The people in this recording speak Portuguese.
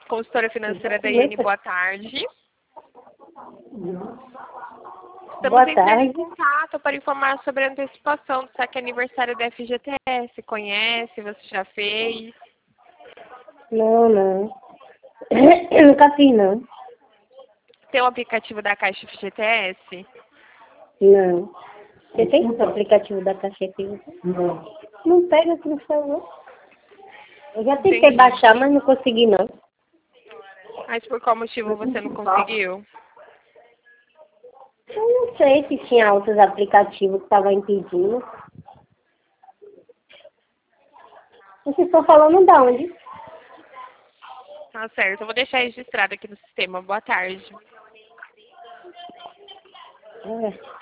Consultora financeira da Iane, boa tarde. Estamos Boa entrando em tarde. contato para informar sobre a antecipação do saque aniversário da FGTS. Conhece? Você já fez? Não. Eu nunca fiz, não. Tem o aplicativo da Caixa FGTS? Não. Você tem o aplicativo da Caixa Econômica? Não pega aqui no celular. Eu já tentei Entendi. baixar, mas não consegui, não. Mas por qual motivo você não conseguiu? Eu não sei se tinha outros aplicativos que estavam impedindo. Vocês estão falando de onde? Tá certo, eu vou deixar registrado aqui no sistema. Boa tarde. É.